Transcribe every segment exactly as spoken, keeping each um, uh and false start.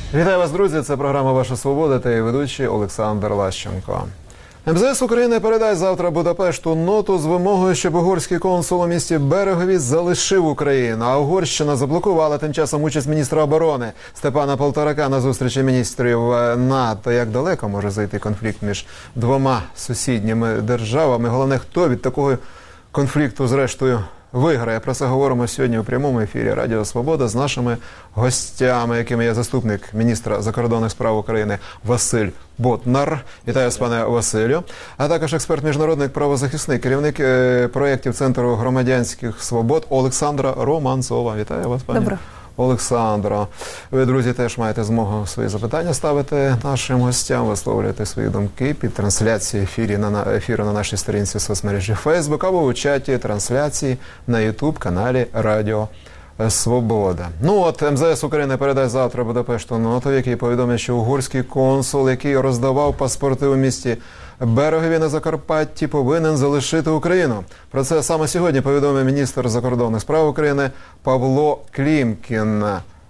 Вітаю вас, друзі! Це програма «Ваша свобода» та її ведучий Олександр Лащенко. ем зе ес України передасть завтра Будапешту ноту з вимогою, щоб угорський консул у місті Берегові залишив Україну. А Угорщина заблокувала тим часом участь міністра оборони Степана Полторака на зустрічі міністрів НАТО. Як далеко може зайти конфлікт між двома сусідніми державами? Головне, хто від такого конфлікту зрештою виграє. Про це говоримо сьогодні у прямому ефірі Радіо Свобода з нашими гостями, якими є заступник міністра закордонних справ України Василь Ботнар. Вітаю вас, пане Василю. А також експерт міжнародний правозахисний, керівник проєктів Центру громадянських свобод Олександра Романцова. Вітаю вас, пані. Добре. Олександра. Ви, друзі, теж маєте змогу свої запитання ставити нашим гостям, висловлювати свої думки під трансляцією ефірі на, ефіру на нашій сторінці в соцмережі Facebook або у чаті трансляції на YouTube-каналі Радіо Свобода. Ну от, ем зе ес України передасть завтра Будапешту ноту, який повідомить, що угорський консул, який роздавав паспорти у місті Берегові на Закарпатті, повинен залишити Україну. Про це саме сьогодні повідомив міністр закордонних справ України Павло Клімкін.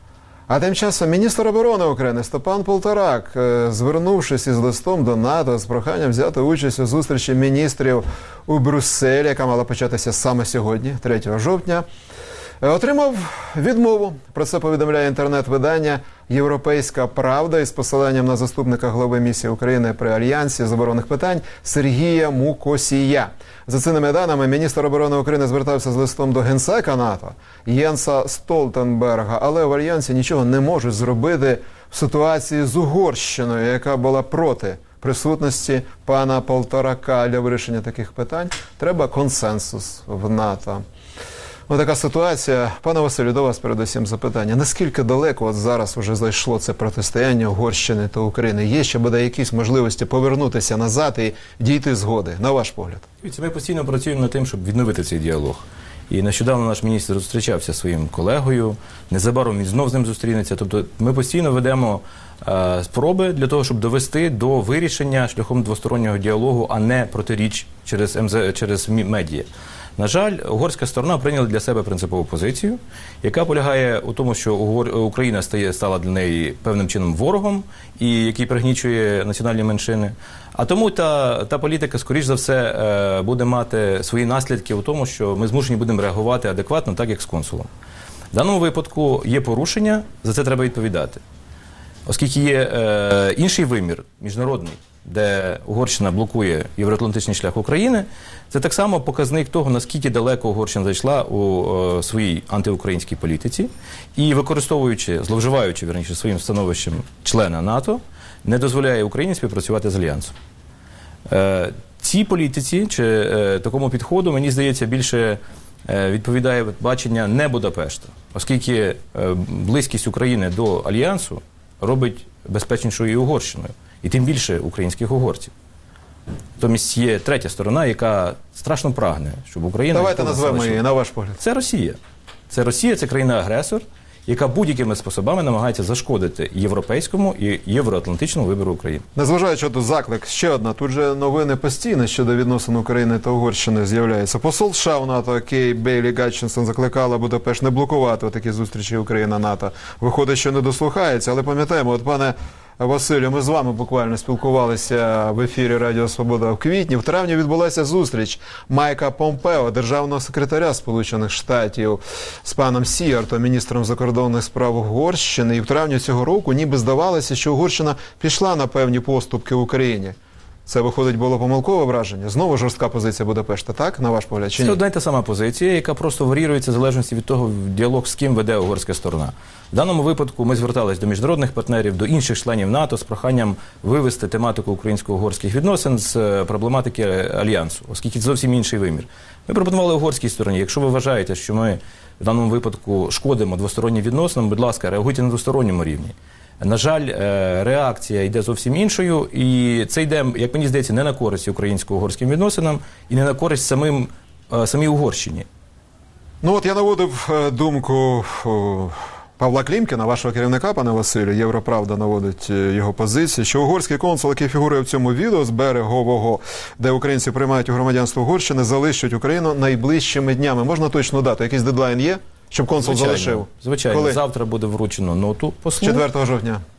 А тим часом міністр оборони України Степан Полторак, звернувшись із листом до НАТО з проханням взяти участь у зустрічі міністрів у Брюсселі, яка мала початися саме сьогодні, третього жовтня, отримав відмову. Про це повідомляє інтернет-видання «Європейська правда» із посиланням на заступника глави місії України при Альянсі з оборонних питань Сергія Мукосія. За цими даними, міністр оборони України звертався з листом до генсека НАТО Єнса Столтенберга, але в Альянсі нічого не можуть зробити в ситуації з Угорщиною, яка була проти присутності пана Полторака. Для вирішення таких питань треба консенсус в НАТО. Ось така ситуація. Пане Василю, до вас передусім запитання. Наскільки далеко от зараз вже зайшло це протистояння Угорщини та України? Є ще, буде якісь можливості повернутися назад і дійти згоди, на ваш погляд? Ми постійно працюємо над тим, щоб відновити цей діалог. І нещодавно наш міністр зустрічався зі своїм колегою, незабаром він знов з ним зустрінеться. Тобто ми постійно ведемо е, спроби для того, щоб довести до вирішення шляхом двостороннього діалогу, а не протиріч через, ем зе, через медіа. На жаль, угорська сторона прийняла для себе принципову позицію, яка полягає у тому, що Україна стає, стала для неї певним чином ворогом, і який пригнічує національні меншини. А тому та, та політика, скоріш за все, буде мати свої наслідки у тому, що ми змушені будемо реагувати адекватно, так як з консулом. В даному випадку є порушення, за це треба відповідати. Оскільки є е, інший вимір, міжнародний, де Угорщина блокує євроатлантичний шлях України, це так само показник того, наскільки далеко Угорщина зайшла у о, своїй антиукраїнській політиці і, використовуючи, зловживаючи, верніше, своїм становищем члена НАТО, не дозволяє Україні співпрацювати з Альянсом. Е, цій політиці, чи е, такому підходу, мені здається, більше е, відповідає бачення не Будапешта, оскільки е, близькість України до Альянсу робить безпечнішою і Угорщиною. І тим більше українських угорців. Натомість є третя сторона, яка страшно прагне, щоб Україна... Давайте назвемо її, на ваш погляд. Це Росія. Це Росія, це країна-агресор, яка будь-якими способами намагається зашкодити європейському і євроатлантичному вибору України. Незважаючи на заклик, ще одна, тут же новини постійно щодо відносин України та Угорщини з'являються. Посол США у НАТО Кей Бейлі Гатчинсон закликала Будапешт не блокувати такі зустрічі Україна-НАТО. Виходить, що не дослухається, але пам'ятаємо, от пане Василю, ми з вами буквально спілкувалися в ефірі Радіо Свобода в квітні. В травні відбулася зустріч Майка Помпео, державного секретаря Сполучених Штатів, з паном Сіартом, міністром закордонних справ Угорщини. І в травні цього року ніби здавалося, що Угорщина пішла на певні поступки в Україні. Це, виходить, було помилкове враження? Знову жорстка позиція Будапешта, так, на ваш погляд, чи ні? Це одна й та сама позиція, яка просто варіюється в залежності від того, діалог з ким веде угорська сторона. В даному випадку ми зверталися до міжнародних партнерів, до інших членів НАТО з проханням вивести тематику українсько-угорських відносин з проблематики Альянсу, оскільки це зовсім інший вимір. Ми пропонували угорській стороні, якщо ви вважаєте, що ми в даному випадку шкодимо двостороннім відносинам, будь ласка, реагуйте на двосторонньому рівні. На жаль, реакція йде зовсім іншою, і це йде, як мені здається, не на користь українсько-угорським відносинам і не на користь самим, самій Угорщині. Ну от я наводив думку Павла Клімкіна, вашого керівника, пане Василю, Європравда наводить його позицію, що угорський консул, який фігурує в цьому відео з Берегового, де українці приймають у громадянство Угорщини, залишать Україну найближчими днями. Можна точну дату? Якийсь дедлайн є? Щоб консул звичайно, залишив? Звичайно. Коли? Завтра буде вручено ноту послу. четвертого жовтня.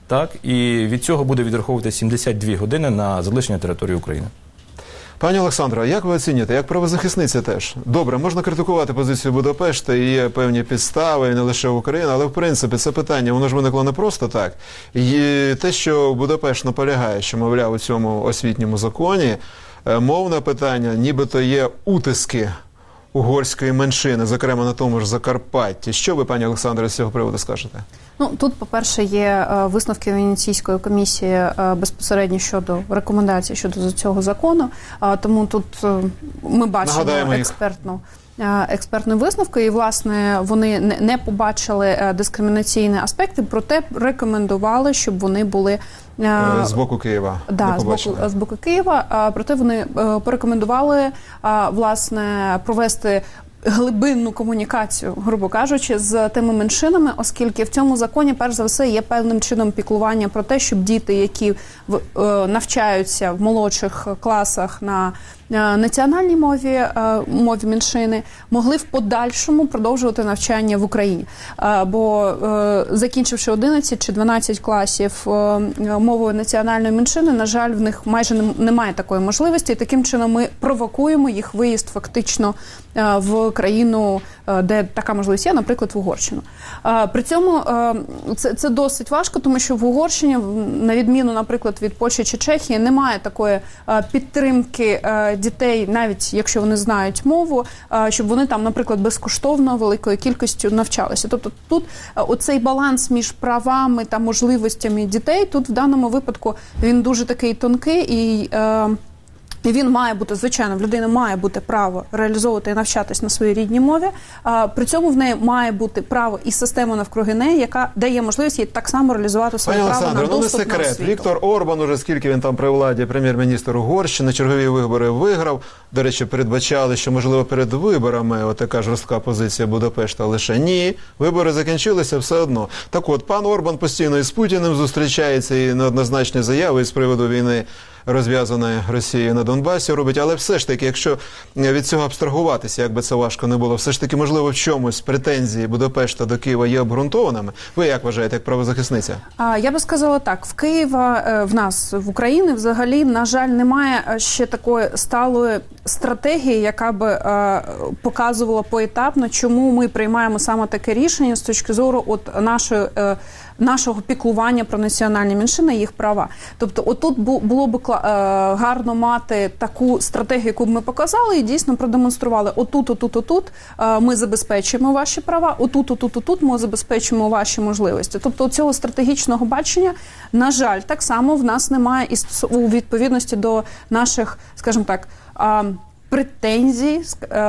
так, і від цього буде відраховувати сімдесят дві години на залишення території України. Пані Олександро, як ви оцінюєте, як правозахисниця теж? Добре, можна критикувати позицію Будапешта, і є певні підстави, і не лише Україна, але в принципі це питання, воно ж виникло не просто так. І те, що Будапешт наполягає, що, мовляв, у цьому освітньому законі мовне питання, нібито є утиски угорської меншини, зокрема на тому ж Закарпатті. Що ви, пані Олександро, з цього приводу скажете? Ну, тут, по-перше, є висновки Венеційської комісії безпосередньо щодо рекомендацій щодо цього закону, тому тут ми бачимо експертну, експертну висновку, і, власне, вони не побачили дискримінаційні аспекти, проте рекомендували, щоб вони були з боку Києва. Да, з боку, з боку Києва, проте вони порекомендували, власне, провести глибинну комунікацію, грубо кажучи, з тими меншинами, оскільки в цьому законі, перш за все, є певним чином піклування про те, щоб діти, які навчаються в молодших класах на національній мові, мові меншини, могли в подальшому продовжувати навчання в Україні. Бо закінчивши одинадцять чи дванадцять класів мовою національної меншини, на жаль, в них майже немає такої можливості, і таким чином ми провокуємо їх виїзд фактично в країну, де така можливість є, наприклад, в Угорщину. При цьому це, це досить важко, тому що в Угорщині, на відміну, наприклад, від Польщі чи Чехії, немає такої підтримки дітей, навіть якщо вони знають мову, щоб вони там, наприклад, безкоштовно великою кількістю навчалися. Тобто тут оцей баланс між правами та можливостями дітей, тут в даному випадку він дуже такий тонкий, і І він має бути, звичайно, в людини має бути право реалізовувати і навчатись на своїй рідній мові. А, при цьому в неї має бути право і система навкруги неї, яка дає можливість їй так само реалізувати своє Пані право Олександр, на доступ ну не секрет. на освіту. Віктор Орбан, уже скільки він там при владі, прем'єр-міністр Угорщини, чергові вибори виграв. До речі, передбачали, що, можливо, перед виборами отака жорстка позиція Будапешта, лише ні. Вибори закінчилися все одно. Так от, пан Орбан постійно із Путіним зустрічається і неоднозначні заяви з приводу війни, розв'язаної Росією на Донбасі, робить. Але все ж таки, якщо від цього абстрагуватися, як би це важко не було, все ж таки, можливо, в чомусь претензії Будапешта до Києва є обґрунтованими? Ви як вважаєте, як правозахисниця? А, я би сказала так. В Києва, в нас, в Україні, взагалі, на жаль, немає ще такої сталої стратегії, яка би е, показувала поетапно, чому ми приймаємо саме таке рішення з точки зору от нашої е, нашого піклування про національні меншини і їх права. Тобто отут було б гарно мати таку стратегію, яку б ми показали і дійсно продемонстрували. Отут, отут, отут ми забезпечуємо ваші права, отут, отут, отут ми забезпечуємо ваші можливості. Тобто цього стратегічного бачення, на жаль, так само в нас немає і у відповідності до наших, скажімо так, претензій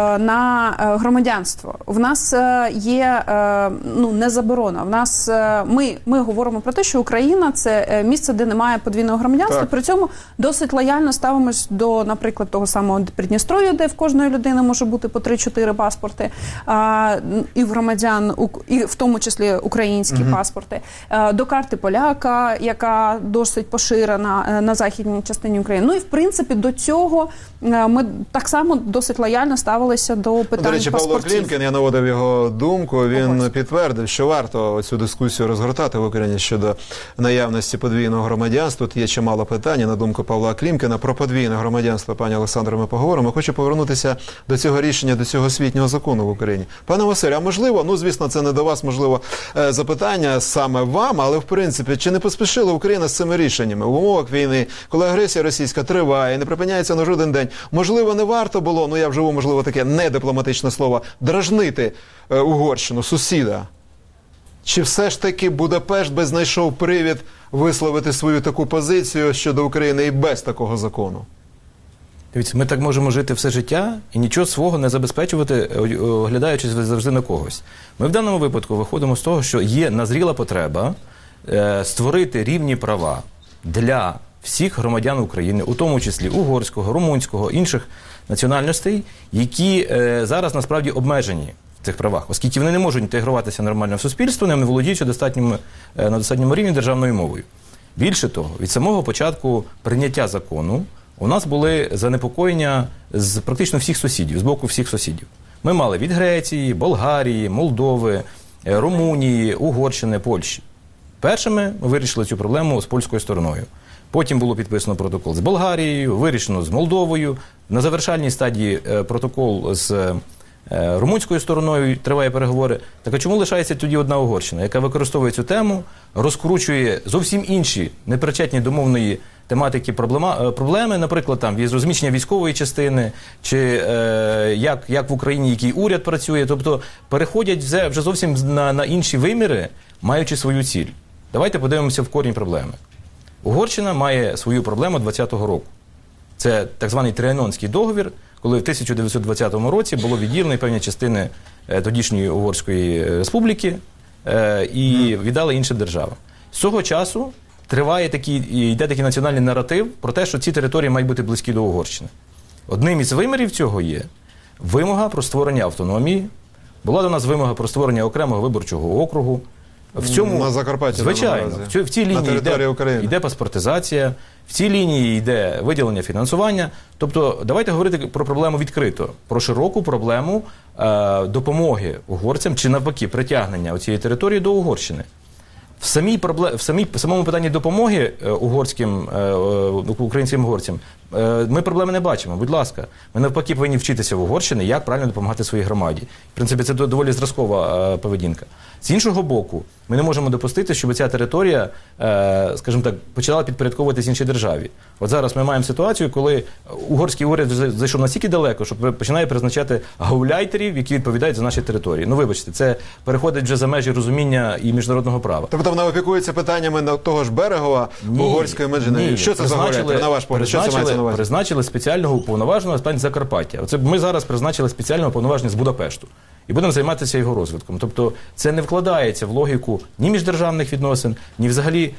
на громадянство. В нас є ну, не заборона. В нас ми, ми говоримо про те, що Україна – це місце, де немає подвійного громадянства. Так. При цьому досить лояльно ставимось до, наприклад, того самого Придністров'я, де в кожної людини може бути по три-чотири паспорти, і в громадян, і в тому числі українські угу. паспорти, до карти поляка, яка досить поширена на західній частині України. Ну і, в принципі, до цього ми так само досить лояльно ставилися до питань До речі, паспортів. Павло Клімкін, я наводив його думку, він Ось. підтвердив, що варто цю дискусію розгортати в Україні щодо наявності подвійного громадянства. Тут є чимало питань, на думку Павла Клімкіна. Про подвійне громадянство, пані Олександро, ми поговоримо. Хочу повернутися до цього рішення, до цього освітнього закону в Україні. Пане Василю, а можливо, ну, звісно, це не до вас, можливо, запитання саме вам, але, в принципі, чи не поспішила Україна з цими рішеннями? В умовах війни, коли агресія російська триває, не припиняється на жоден день, можливо, не варто було, ну я вживу, можливо, таке недипломатичне слово, дражнити е, Угорщину, сусіда? Чи все ж таки Будапешт би знайшов привід висловити свою таку позицію щодо України і без такого закону? Дивіться, ми так можемо жити все життя і нічого свого не забезпечувати, оглядаючись завжди на когось. Ми в даному випадку виходимо з того, що є назріла потреба е, створити рівні права для всіх громадян України, у тому числі угорського, румунського, інших національностей, які е, зараз насправді обмежені в цих правах, оскільки вони не можуть інтегруватися нормально в суспільство, не володіючи достатньому, е, на достатньому рівні державною мовою. Більше того, від самого початку прийняття закону у нас були занепокоєння з практично всіх сусідів, з боку всіх сусідів. Ми мали від Греції, Болгарії, Молдови, Румунії, Угорщини, Польщі. Першими ми вирішили цю проблему з польською стороною. Потім було підписано протокол з Болгарією, вирішено з Молдовою. На завершальній стадії протокол з румунською стороною, триває переговори. Так а чому лишається тоді одна Угорщина, яка використовує цю тему, розкручує зовсім інші, непричетні до мовної тематики проблема, проблеми, наприклад, там розміщення військової частини, чи е, як, як в Україні, який уряд працює, тобто переходять вже, вже зовсім на, на інші виміри, маючи свою ціль. Давайте подивимося в корінь проблеми. Угорщина має свою проблему двадцятого року. Це так званий Трианонський договір, коли в тисяча дев'ятсот двадцятому році було відділені певні частини тодішньої Угорської республіки і віддали іншим державам. З цього часу триває такий, йде такий національний наратив про те, що ці території мають бути близькі до Угорщини. Одним із вимірів цього є вимога про створення автономії, була до нас вимога про створення окремого виборчого округу. В цьому, на Закарпатті, звичайно, в, цю, в цій лінії йде, йде паспортизація, в цій лінії йде виділення фінансування. Тобто, давайте говорити про проблему відкрито, про широку проблему е, допомоги угорцям, чи навпаки притягнення цієї території до Угорщини. В, самій проблем, в, самій, в самому питанні допомоги е, угорським, е, українським угорцям е, ми проблеми не бачимо. Будь ласка, ми навпаки повинні вчитися в Угорщині, як правильно допомагати своїй громаді. В принципі, це доволі зразкова е, поведінка. З іншого боку, ми не можемо допустити, щоб ця територія, е, скажімо так, почала підпорядковуватись іншій державі. От зараз ми маємо ситуацію, коли угорський уряд зайшов настільки далеко, що починає призначати гауляйтерів, які відповідають за наші території. Ну, вибачте, це переходить вже за межі розуміння і міжнародного права. Тобто вона опікується питаннями того ж Берегова, ні, угорської меншини. Що це за гауляйтер, на ваш погляд? Що це мається на увазі? Призначили спеціального уповноваженого з питань Закарпаття. Оце ми зараз призначили спеціального уповноваження з Будапешту. І будемо займатися його розвитком. Тобто це не вкладається в логіку ні міждержавних відносин, ні взагалі,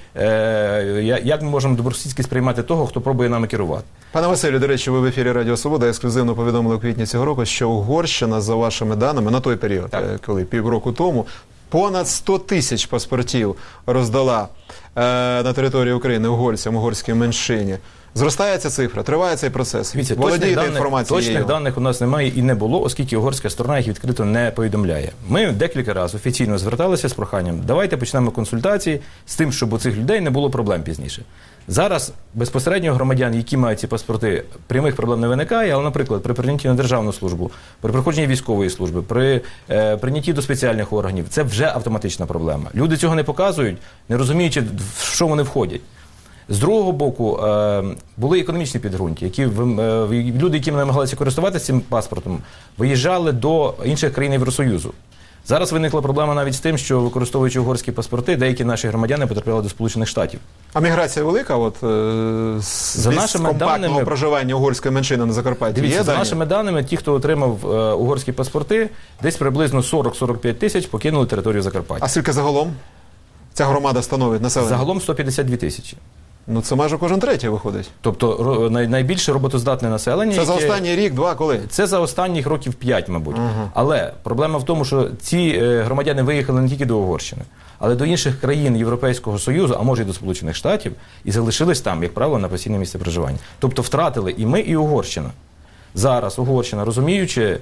е, як ми можемо добросусідськи сприймати того, хто пробує нами керувати. Пане Василю, до речі, ви в ефірі Радіо Свобода ексклюзивно повідомили у квітні цього року, що Угорщина, за вашими даними, на той період, так, коли півроку тому, понад сто тисяч паспортів роздала е, на території України угорцям, угорській меншині. Зростає ця цифра, триває цей процес. Дивіться, точних даних, точних даних у нас немає і не було, оскільки угорська сторона їх відкрито не повідомляє. Ми декілька разів офіційно зверталися з проханням, давайте почнемо консультації з тим, щоб у цих людей не було проблем пізніше. Зараз безпосередньо громадян, які мають ці паспорти, прямих проблем не виникає, але, наприклад, при прийнятті на державну службу, при проходженні військової служби, при е, прийнятті до спеціальних органів, це вже автоматична проблема. Люди цього не показують, не розуміючи, в що вони входять. З другого боку, е, були економічні підґрунті, які, е, люди, які намагалися користуватися цим паспортом, виїжджали до інших країн Євросоюзу. Зараз виникла проблема навіть з тим, що, використовуючи угорські паспорти, деякі наші громадяни потрапляли до Сполучених Штатів. А міграція велика от, е, з за нашими компактного даними, проживання угорської меншини на Закарпатті? Дивіться, є за дані? нашими даними, ті, хто отримав е, угорські паспорти, десь приблизно сорок-сорок п'ять тисяч покинули територію Закарпаття. А скільки загалом ця громада становить населення? Загалом сто п'ятдесят дві тисячі. Ну, це майже кожен третій виходить. Тобто найбільше роботоздатне населення. Це яке... за останній рік-два коли? Це за останніх років п'ять, мабуть. Ага. Але проблема в тому, що ці громадяни виїхали не тільки до Угорщини, але до інших країн Європейського Союзу, а може і до Сполучених Штатів, і залишились там, як правило, на постійне місце проживання. Тобто втратили і ми, і Угорщина. Зараз Угорщина, розуміючи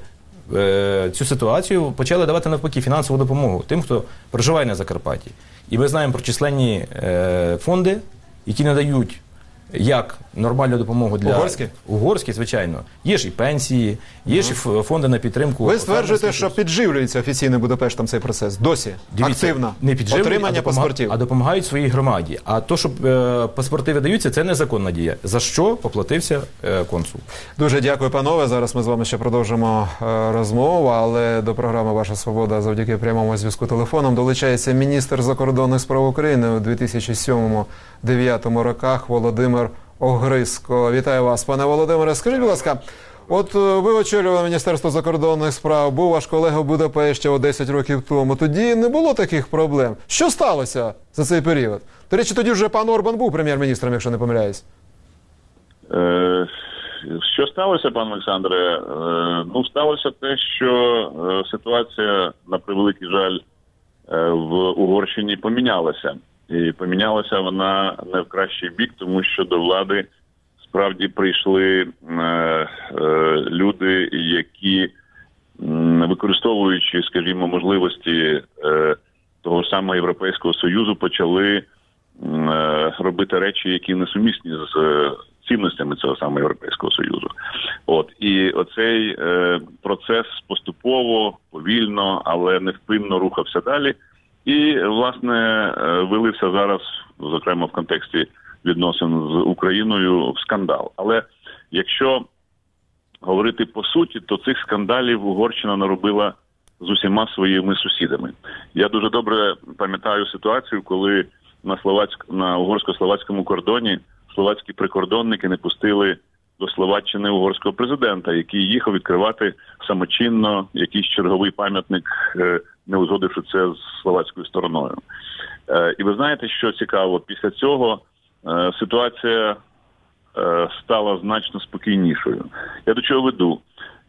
е, цю ситуацію, почали давати навпаки фінансову допомогу тим, хто проживає на Закарпатті. І ми знаємо про численні е, фонди, які надають як нормальну допомогу для... Угорські? Угорські, звичайно. Є ж і пенсії, є ж і фонди на підтримку... Ви стверджуєте, що підживлюється офіційно Будапештом цей процес? Досі? Дивіться, активно? Не підживлюють, отримання а, допомаг... паспортів? а допомагають своїй громаді. А то, що е, паспорти видаються, це незаконна дія. За що поплатився е, консул. Дуже дякую, панове. Зараз ми з вами ще продовжимо е, розмову, але до програми «Ваша свобода» завдяки прямому зв'язку телефоном долучається міністр закордонних справ України у дві тисячі сьомому - дві тисячі дев'ятому роках Володимир Огризко. Вітаю вас, пане Володимире. Скажіть, будь ласка, от ви очолювали Міністерство закордонних справ, був ваш колега в Будапешті о десять років тому. Тоді не було таких проблем. Що сталося за цей період? До речі, тоді вже пан Орбан був прем'єр-міністром, якщо не помиляюсь. Е, що сталося, пан Олександре? Е, ну, сталося те, що е, ситуація, на превеликий жаль, е, в Угорщині помінялася. І помінялася вона не в кращий бік, тому що до влади справді прийшли е, е, люди, які, м, використовуючи, скажімо, можливості е, того ж самого Європейського Союзу почали е, робити речі, які несумісні з е, цінностями цього самого Європейського Союзу. От. І оцей е, процес поступово, повільно, але невпинно рухався далі. І, власне, е, вилився зараз, зокрема в контексті відносин з Україною, в скандал. Але якщо говорити по суті, то цих скандалів Угорщина наробила з усіма своїми сусідами. Я дуже добре пам'ятаю ситуацію, коли на, словацьк... на угорсько-словацькому кордоні словацькі прикордонники не пустили до Словаччини угорського президента, який їхав відкривати самочинно якийсь черговий пам'ятник, не узгодивши це з словацькою стороною. І ви знаєте, що цікаво? Після цього ситуація стала значно спокійнішою. Я до чого веду?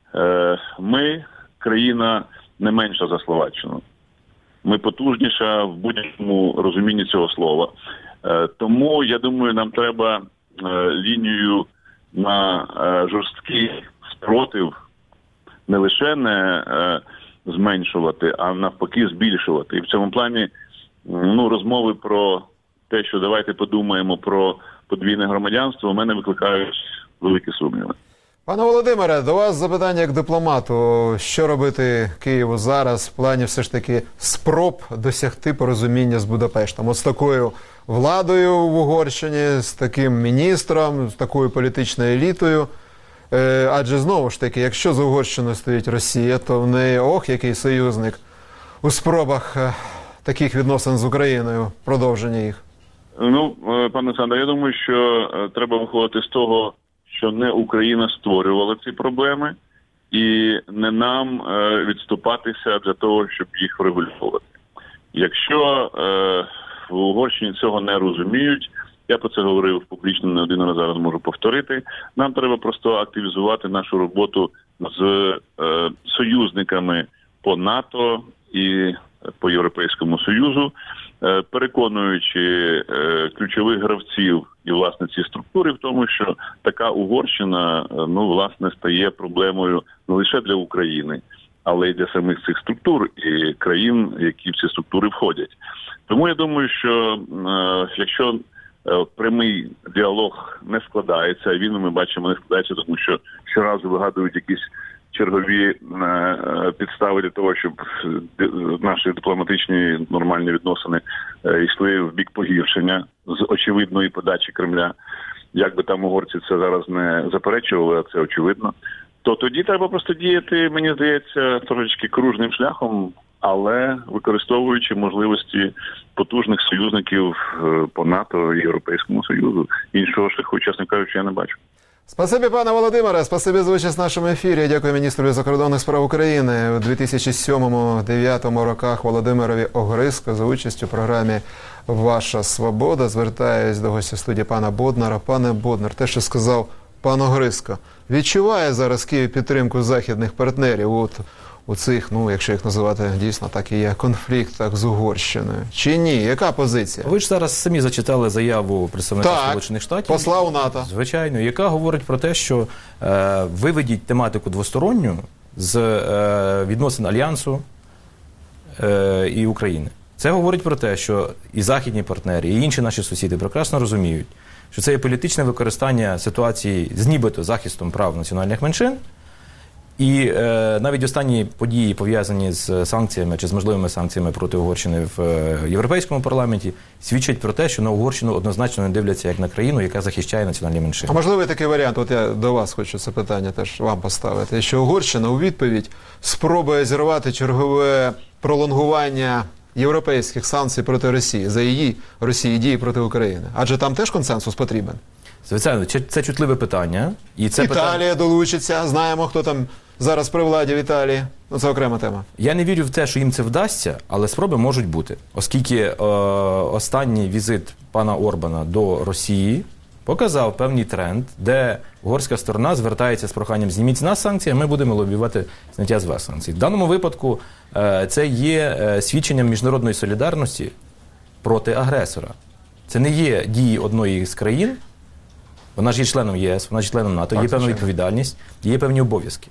Ми країна не менша за Словаччину. Ми потужніша в будь-якому розумінні цього слова. Тому, я думаю, нам треба лінію на жорсткий спротив не лише не зменшувати, а навпаки збільшувати. І в цьому плані ну, розмови про те, що давайте подумаємо про подвійне громадянство, у мене викликають великі сумніви. Пане Володимире, до вас запитання як дипломату. Що робити Києву зараз в плані все ж таки спроб досягти порозуміння з Будапештом? От з такою владою в Угорщині, з таким міністром, з такою політичною елітою. Е, адже знову ж таки, якщо за Угорщиною стоїть Росія, то в неї ох, який союзник у спробах е, таких відносин з Україною, продовження їх. Ну, пане Олександр, я думаю, що треба виходити з того, що не Україна створювала ці проблеми, і не нам е, відступатися для того, щоб їх врегулювати. Якщо е, в Угорщині цього не розуміють, я про це говорив публічно не один раз, зараз можу повторити, нам треба просто активізувати нашу роботу з е, союзниками по НАТО і по Європейському Союзу, е, переконуючи е, ключових гравців і, власне, ці структури в тому, що така Угорщина, ну, власне, стає проблемою не лише для України, але й для самих цих структур і країн, які в ці структури входять. Тому я думаю, що е, якщо е, прямий діалог не складається, він, ми бачимо, не складається, тому що щоразу вигадують якісь чергові е, підстави для того, щоб наші дипломатичні нормальні відносини е, йшли в бік погіршення з очевидної подачі Кремля. Як би там угорці це зараз не заперечували, а це очевидно. То тоді треба просто діяти, мені здається, трошечки кружним шляхом, але використовуючи можливості потужних союзників по НАТО і Європейському Союзу. Іншого шляху, чесно кажучи, я не бачу. Спасибі, пане Володимире, спасибі за участь в нашому ефірі. Дякую міністру закордонних справ України. У дві тисячі сьомому - дві тисячі дев'ятому роках Володимирові Огризко за участю в програмі «Ваша свобода». Звертаюсь до гостя студії пана Боднара. Пане Боднар, те, що сказав пан Огризко, відчуває зараз Київ підтримку західних партнерів от у цих, ну, якщо їх називати дійсно так і є, конфліктах з Угорщиною? Чи ні? Яка позиція? Ви ж зараз самі зачитали заяву представника Сполучених Штатів. Посла у НАТО. Звичайно, яка говорить про те, що е, виведіть тематику двосторонню з е, відносин Альянсу е, і України. Це говорить про те, що і західні партнери, і інші наші сусіди прекрасно розуміють, що це є політичне використання ситуації з нібито захистом прав національних меншин. І е, навіть останні події, пов'язані з санкціями чи з можливими санкціями проти Угорщини в е, Європейському парламенті, свідчать про те, що на Угорщину однозначно не дивляться як на країну, яка захищає національні меншини. А можливий такий варіант, от я до вас хочу це питання теж вам поставити, що Угорщина у відповідь спробує зірвати чергове пролонгування європейських санкцій проти Росії за її Росії дії проти України. Адже там теж консенсус потрібен. Звичайно, це чутливе питання. І це Італія питання... долучиться, знаємо, хто там зараз при владі в Італії. Ну, це окрема тема. Я не вірю в те, що їм це вдасться, але спроби можуть бути. Оскільки е, останній візит пана Орбана до Росії показав певний тренд, де угорська сторона звертається з проханням «зніміть з нас санкції, а ми будемо лобіювати зняття з вас санкцій». В даному випадку е, це є е, свідченням міжнародної солідарності проти агресора. Це не є дії одної з країн. Вона ж є членом ЄС, вона ж є членом НАТО, так, є певна звичайно. відповідальність, є певні обов'язки.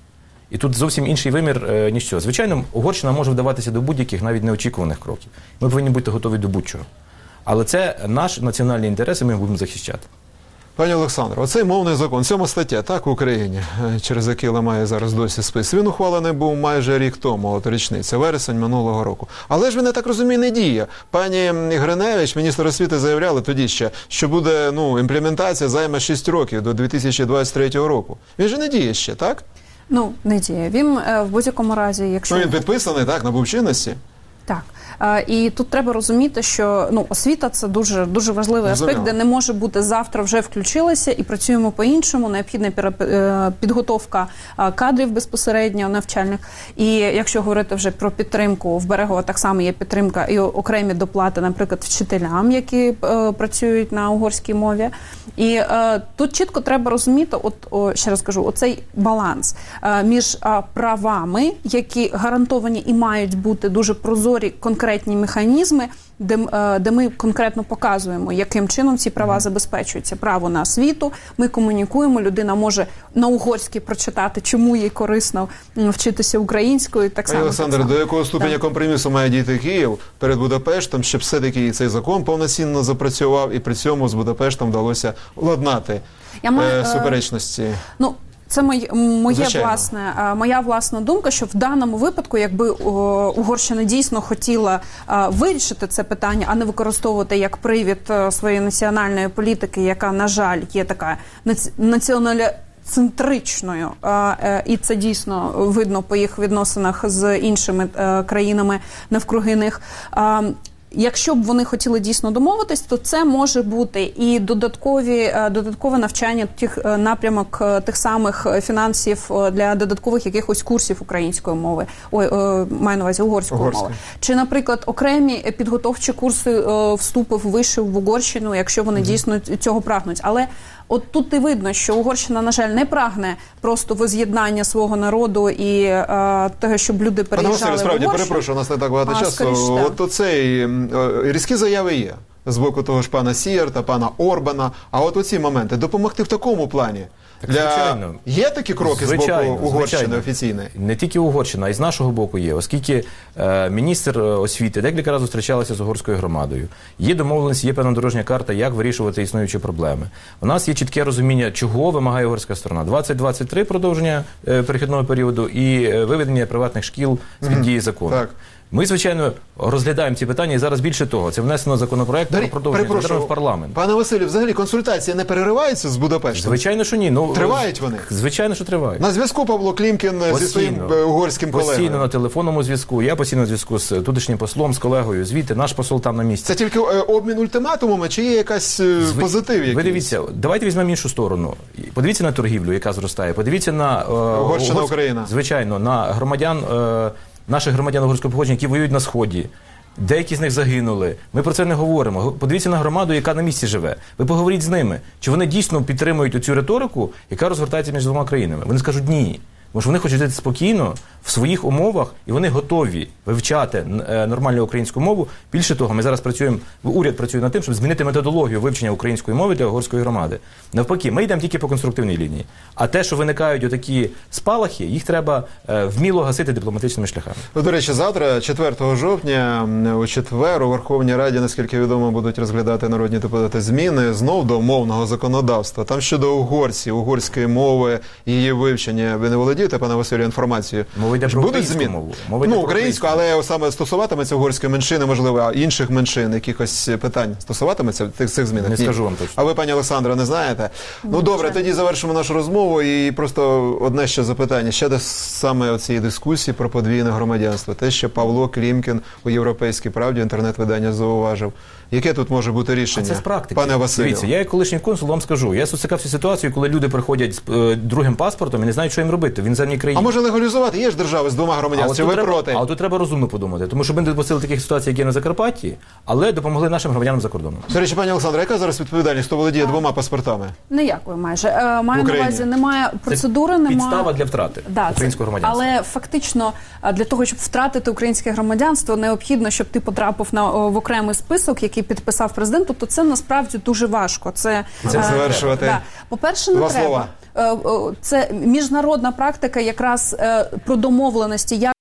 І тут зовсім інший вимір, е, ніж цього. Звичайно, Угорщина може вдаватися до будь-яких, навіть неочікуваних кроків. Ми повинні бути готові до будь-чого. Але це наш національний інтерес, і ми його будемо захищати. Пані Олександро, оцей мовний закон, сьома стаття, так, в Україні, через який ламає зараз досі спис, він ухвалений був майже рік тому, от річниця, вересень минулого року. Але ж він, я так розумію, не діє. Пані Гриневич, міністр освіти, заявляли тоді ще, що буде, ну, імплементація займе шість років, до дві тисячі двадцять третього року. Він же не діє ще, так? Ну, не діє. Він в будь-якому разі, якщо... Ну, він підписаний, так, набув чинності. Так. І тут треба розуміти, що ну, освіта – це дуже, дуже важливий аспект, де не може бути завтра вже включилися і працюємо по-іншому, необхідна підготовка кадрів безпосередньо навчальних. І якщо говорити вже про підтримку, в Берегово так само є підтримка і окремі доплати, наприклад, вчителям, які працюють на угорській мові. І е, тут чітко треба розуміти, от, о, ще раз кажу, оцей баланс е, між е, правами, які гарантовані і мають бути дуже прозорі, конкретні механізми, де, е, де ми конкретно показуємо, яким чином ці права забезпечуються. Право на освіту, ми комунікуємо, людина може на угорській прочитати, чому їй корисно вчитися українською. Так само, Олександр, так само. до якого ступеня так. компромісу має дійти Київ перед Будапештом, щоб все-таки цей закон повноцінно запрацював і при цьому з Будапештом вдалося владнати Я маю, е, суперечності? Ну, це моє, моє власне, моя власна думка, що в даному випадку, якби Угорщина дійсно хотіла вирішити це питання, а не використовувати як привід своєї національної політики, яка, на жаль, є така націоналіцентричною, і це дійсно видно по їх відносинах з іншими країнами навкруги них. Якщо б вони хотіли дійсно домовитись, то це може бути і додаткові, додаткове навчання тих напрямок тих самих фінансів для додаткових якихось курсів української мови, ой, маю на увазі угорської Угорська. мови. Чи, наприклад, окремі підготовчі курси вступу в вишів в Угорщину, якщо вони mm-hmm. дійсно цього прагнуть. Але от тут і видно, що Угорщина, на жаль, не прагне просто воз'єднання свого народу і а, того, щоб люди переїжджали в Угорщину. Справді, перепрошую, у нас не так багато а, часу. От оцей різкі заяви є з боку того ж пана Сієрта, пана Орбана. А от оці моменти допомогти в такому плані. Так, Для... звичайно. Є такі кроки звичайно, з боку Угорщини звичайно. офіційної? Не тільки Угорщина, а й з нашого боку є, оскільки е, міністр освіти декілька разів зустрічалася з угорською громадою. Є домовленість, є певна дорожня карта, як вирішувати існуючі проблеми. У нас є чітке розуміння, чого вимагає угорська сторона. двадцять двадцять три продовження е, перехідного періоду і е, виведення приватних шкіл з-під mm-hmm. дії закону. Так. Ми, звичайно, розглядаємо ці питання, і зараз більше того. Це внесено законопроект про продовження в парламент. Пане Василю, взагалі консультації не перериваються з Будапештом? Звичайно, що ні. Ну, тривають вони? Звичайно, що тривають. На зв'язку Павло Клімкін постійно, зі своїм угорським колегою? Постійно на телефонному зв'язку. Я постійно на зв'язку з тутешнім послом, з колегою. Звідти наш посол там на місці. Це тільки обмін ультиматумами, чи є якась Зв... позитив якийсь? Ви дивіться, давайте візьмемо іншу сторону. Подивіться на торгівлю, яка зростає. Подивіться на... Е, Угорщина, Угорськ... Україна. Звичайно, на громадян... Е, наших громадян угорського походження, які воюють на Сході. Деякі з них загинули. Ми про це не говоримо. Подивіться на громаду, яка на місці живе. Ви поговоріть з ними. Чи вони дійсно підтримують оцю риторику, яка розгортається між двома країнами? Вони скажуть ні. Тому що вони хочуть жити спокійно, в своїх умовах, і вони готові вивчати нормальну українську мову. Більше того, ми зараз працюємо, уряд працює над тим, щоб змінити методологію вивчення української мови для угорської громади. Навпаки, ми йдемо тільки по конструктивній лінії. А те, що виникають отакі спалахи, їх треба е, вміло гасити дипломатичними шляхами. До речі, завтра, четвертого жовтня, у четвер, у Верховній Раді, наскільки відомо, будуть розглядати народні депутати зміни знов до мовного законодавства. Там щодо угорців, угорської мови, її вивчення. Ви не володієте, пане Василю, інформацією? Мова йде про українську мову. Мова ну, українську, але саме стосуватиметься угорської меншини, можливо, а інших меншин, якихось питань стосуватиметься в цих змінах? Не скажу вам точно. А ви, пані Олександра, не знаєте? Ну, ну добре, тоді завершимо нашу розмову і просто одне ще запитання. Ще десь саме цієї дискусії про подвійне громадянство. Те, що Павло Клімкін у «Європейській правді», інтернет-видання, зауважив. Яке тут може бути рішення, а це з практики. Пане Василю? Дивіться, я як колишній консул вам скажу. Я стикався з ситуацією, коли люди приходять з е, другим паспортом і не знають, що їм робити в іноземній країні. А може легалізувати? Є ж держави з двома громадянствами. Ви треба, проти? А тут треба розумно подумати. Тому що ми не допустили таких ситуацій, як є на Закарпатті, але допомогли нашим громадянам за кордоном. До речі, пані Олександра, яка зараз відповідальність, хто володіє двома паспортами? Ніякої майже. Е, маю на увазі, немає процедури, немає... Підстава для втрати да, українського громадянства. Але фактично для того, щоб втратити українське громадянство, необхідно, щоб ти потрапив на, в окремий список, який підписав президент. Тобто це насправді дуже важко. Це, це завершувати. Да. По-перше, не Два треба. слова. е, е, це міжнародна практика якраз е, про домовленості, як